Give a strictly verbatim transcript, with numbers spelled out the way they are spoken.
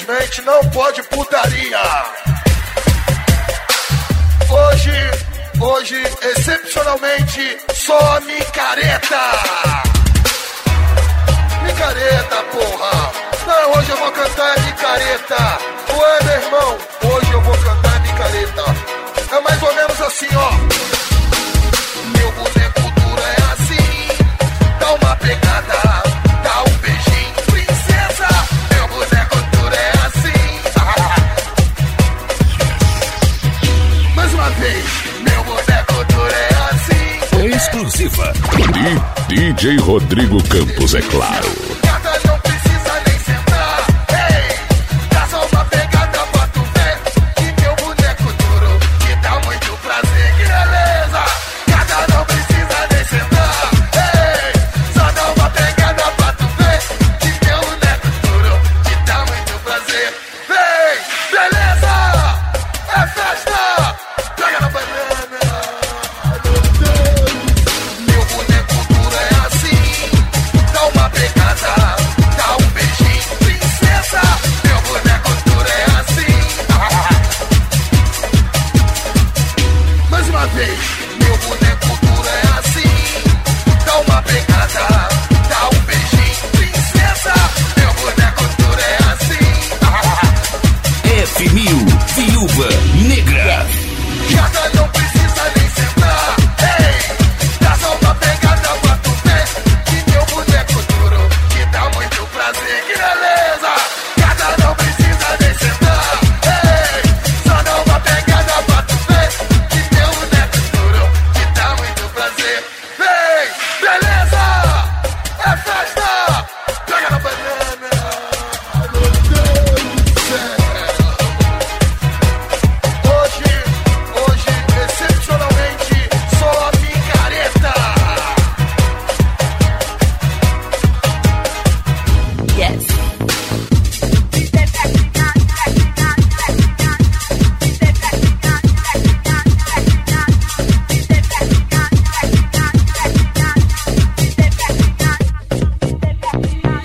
infelizmente não pode putaria. Hoje, hoje, excepcionalmente, só micareta. Micareta, porra. Não, hoje eu vou cantar micareta. Ué, meu irmão, hoje eu vou cantar micareta. É mais ou menos assim, ó. Meu boneco duro é assim. Dá uma pegada, dá um beijinho, princesa. Meu boneco duro é assim. Mais uma vez, meu boneco duro é assim. Exclusiva. E D J Rodrigo Campos, é claro.